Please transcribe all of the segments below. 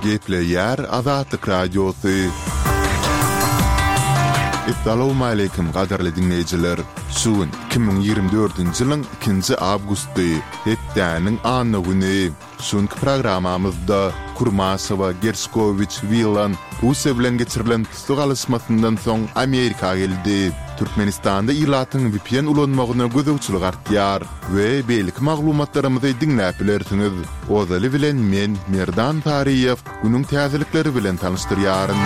Gepleyer Azatlyk Radiosu. Assalamu alaykum gaderli dinleyijiler. Şuun 2024-nji ýylyň 2-nji awgusty, hepdäniň anny güni. Şunky programamyzda Kurmasowa, Gershkovich, Wilan, Russiýa bilen geçirilen tutuk alysmasyndan soň Amerika geldi. Türkmenistanda ýylatyň VPN ulanmagyna gözegçilik artýar we beýlik maglumatlarymyzy dinläp bilersiňiz. Ozaly bilen men Merdan Tariýew günüň täzelikleri bilen tanışdyrýaryn.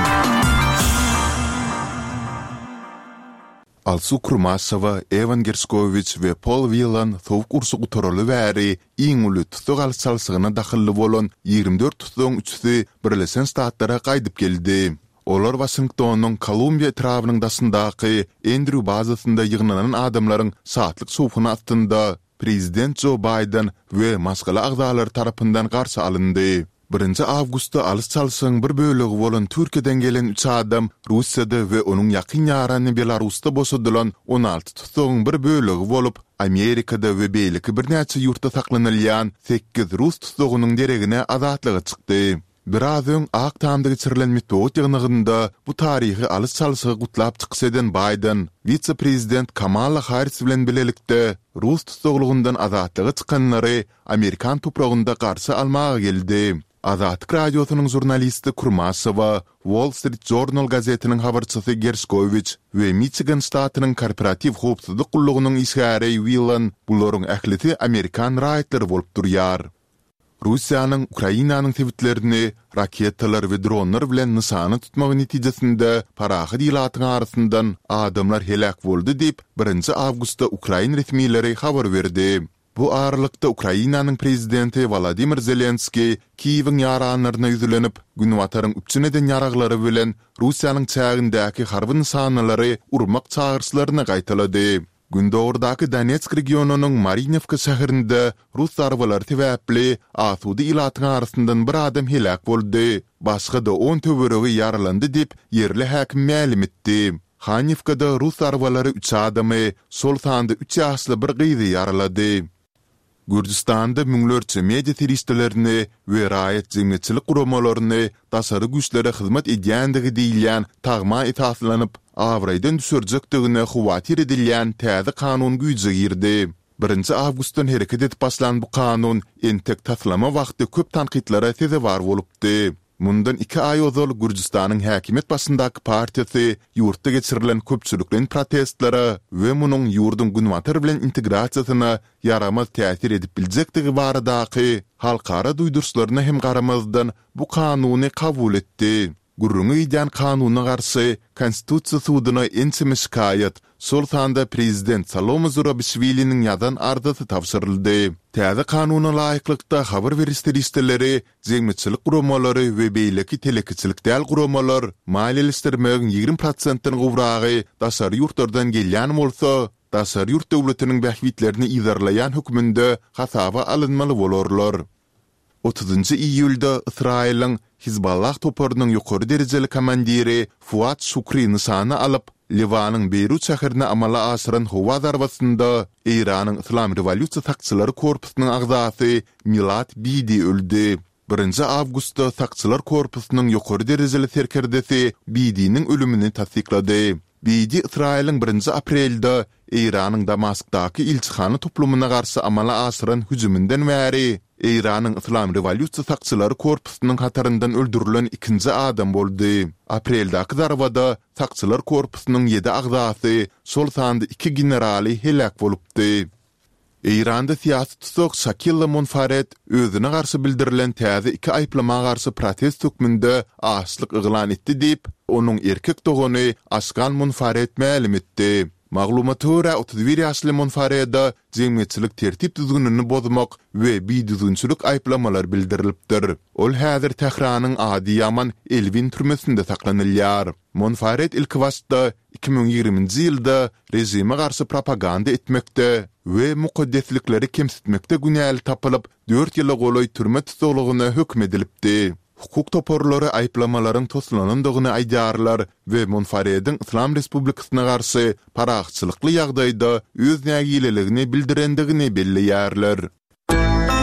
Alsu Kurmasowa, Evan Gershkovich we Paul Wilan sowuk ursugy toraly bäri iň uly tutuk alyssalygyna dahilli bolan 24 tutugyň üçsi Birleşen Ştatlara gaýdyp geldi. Olar Washingtonyň Kolumbiya etrabynyň dasyndaky Andrew bazasynda ýygnanan adamlaryň saatlyk sowugyna atynda Prezident Joe Biden we maskala agzalary tarapyndan garşy alyndy. 1 awgustda alyssalysyň bir bölegi bolan Türkiýeden gelen 3 adam Russiýada we onuň ýakyn ýarany Belarusda boşadylan 16 tutugyň bir bölegi bolup Amerikada we beýleki birnäçe ýurtda saklanylýan 8 rus tutugynyň deregine azatlygy çykdy. Biraz öň Aktamda geçirilen metod ýygnygynda bu taryhy alyssalysygy gutlap çyksadan Biden, vice-prezident Kamala Harris bilen bilelikde Rus tutuglugundan azatlygy çykanlary Amerikan topragynda garşy almaga geldi. Azatlyk radiosynyň jurnalisti Kurmasowa, Wall Street Journal gazetiniň habarçysy Gershkovich we Michigan ştatynyň korporativ howpsuzlyk gullugynyň işgäri Wilan bularyň ählisi Amerikan raýatlary bolup durýar. Russiýanyň Ukrainanyň tewitlerini raketalar we dronlar bilen nysany tutmagy netijesinde parahy ýylatyň arasyndan adamlar helak boldy diýip 1 awgustda Ukraina resmiýetleri habar berdi. Bu aralykda Ukrainanyň prezidenti Volodymyr Zelenski Kiýewiň ýaranlaryna ýüzlenip, günwataryň üçüneden ýaraglary bilen Russiýanyň çägindäki harby nysannalary urmak çağırşlaryna gaýtalady. Gündogurdaky Donetsk regionunyň Marinovka şäherinde Rus arbalary täwäpli asudy ýylatyň arasyndan bir adam helak boldy. Başga da 10 töweregi ýaralandy diýip ýerli häkim ma'lum etdi. Khanivkada Rus arbalary 3 adamy, sol sanda 3 ýaşly bir gyzy ýaralady. Gürcistanda müňlerçe media teristlerini we raýat jemgyýetçilik guramalaryny tasary güýçlere hyzmat edýändigi diýilýän tagma itaatlanıp awraýdan düşürjekdigine huwatir edilýän täze kanun güýje girdi. 1 awgustdan hereket etip başlan bu kanun entek taslama wagty köp tanqidlara sezebar bolupdy. Mundan 2 ay ozal Gürcistanyň häkimet başyndaky partiýasy ýurtda geçirilen köpçülikden protestlara we munyň ýurdun günwatar bilen integrasiýasyna yaramaz täsir edip biljekdigi baradaky halkara duýdurşlaryna hem garamazdan bu kanuny kabul etdi. Gurrungy ýan kanunyna garşy Konstitusiýa sudyna ençime şikayet sol sanda prezident Salome Zurabishvili'nin ýazan ardasy tapşyryldy. Täze kanunyna laýyklykda habar berişdirişleri, jemgyýetçilik guramalary we beýleki telekiçilik däl guramalar maliýeleşdirmegiň 20%-ni gowragy daşary ýurtlardan gelýän bolsa, daşary ýurt döwletiniň bähwitlerini izarlaýan hökmünde hasaba alynmaly bolarlar. 30 iyulda Israýlyň Hizballah toparynyň ýokary derejeli komandiri Fuat Shukri nysany alyp, Liwanyň Beýrut şäherine amala aşyran howa zarbasynda Iranyň Islam Rewolýusiýa sakçylary korpusynyň agzasy Milad Bidi öldü. 1 awgustda sakçylar korpusynyň ýokary derejeli serkerdesi Bidi'niň ölümini tasdiklady. Bidi Israýlyň 1 aprelda Iranyň Damaskdaky ilçihany toplumyna garşy amala aşyran hüjümünden bäri Iranyň Islam Rewolýusiýa sakçylary korpusynyň hataryndan öldürilen 2-nji adam boldy. Apreldaky zarbada sakçylar korpusynyň 7 agzasy, sol sanda 2 generali helak bolupdy. Iranda siyasi tutuk Shakilla Monfaret özüne garşy bildirilen täze 2 aýplama garşy protest hökmünde aşlyk yglan etdi diýip, onuň erkek dogany Ashkan Monfaret ma'lum etdi. Maglumatura 31 ýaşly Monfareda jemgyýetçilik tertip düzgünini bozmak we biýdüzünçilik aýplamalar bildirilipdir. Ol häzir Tehranyň ady ýaman Elvin türmesinde saklanylýar. Monfaret ilk wagtda 2020-nji ýylda rejime garşy propaganda etmekde we mukaddeslikleri kemsitmekde günäli tapylyp 4 ýyla golaý türme tutulugyna hökm edilipdi. hukuk toporlary aýplamalaryň toslanandygyny aýdarlar we Monfarediň Islam Respublikasyna garşy paraçylykly ýagdaýda öz nägileligini bildirendigini belliýärler.